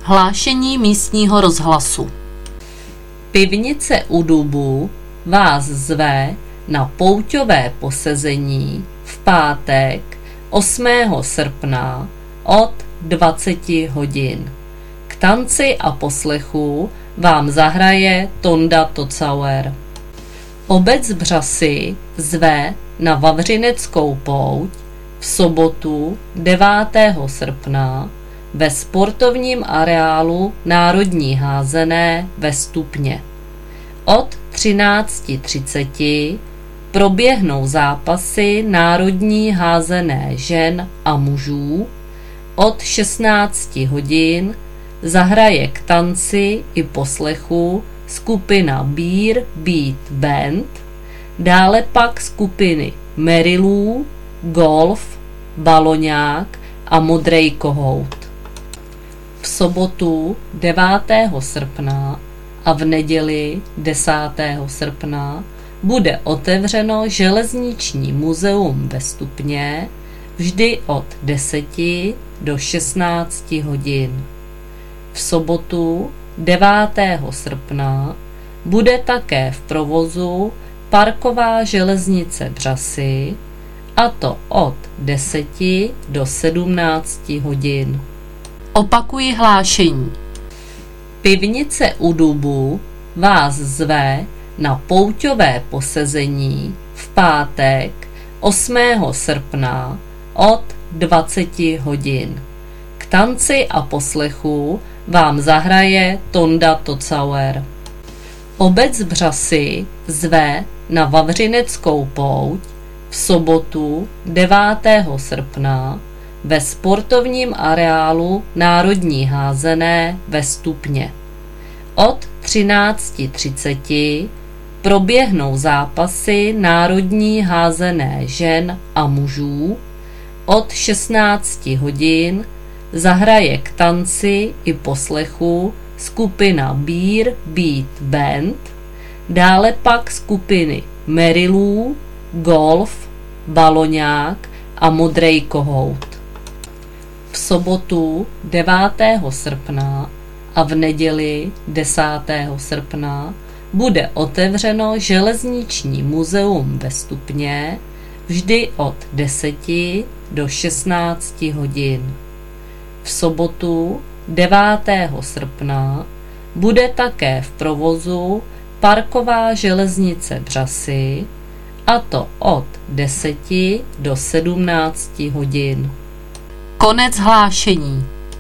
Hlášení místního rozhlasu. Pivnice u Dubu vás zve na pouťové posezení v pátek 8. srpna od 20 hodin. K tanci a poslechu vám zahraje Tonda Tocauer. Obec Břasy zve na Vavřineckou pouť v sobotu 9. srpna ve sportovním areálu Národní házené ve Stupně. Od 13:30 proběhnou zápasy Národní házené žen a mužů. Od 16 hodin zahraje k tanci i poslechu skupina Beer Beat Band, dále pak skupiny Merilů, Golf, Baloňák a Modrej kohout. V sobotu 9. srpna a v neděli 10. srpna bude otevřeno železniční muzeum ve Stupně vždy od 10 do 16 hodin. V sobotu 9. srpna bude také v provozu parková železnice Břasy, a to od 10 do 17 hodin. Opakuji hlášení. Pivnice u Dubu vás zve na pouťové posezení v pátek 8. srpna od 20 hodin. K tanci a poslechu vám zahraje Tonda Tocauer. Obec Břasy zve na Vavřineckou pouť v sobotu 9. srpna ve sportovním areálu Národní házené ve Stupně. Od 13:30 proběhnou zápasy Národní házené žen a mužů. Od 16 hodin zahraje k tanci i poslechu skupina Beer Beat Band, dále pak skupiny Merilů, Golf, Baloňák a Modrej kohout. V sobotu 9. srpna a v neděli 10. srpna bude otevřeno železniční muzeum ve Stupně vždy od 10 do 16 hodin. V sobotu 9. srpna bude také v provozu parková železnice Břasy, a to od 10 do 17 hodin. Konec hlášení.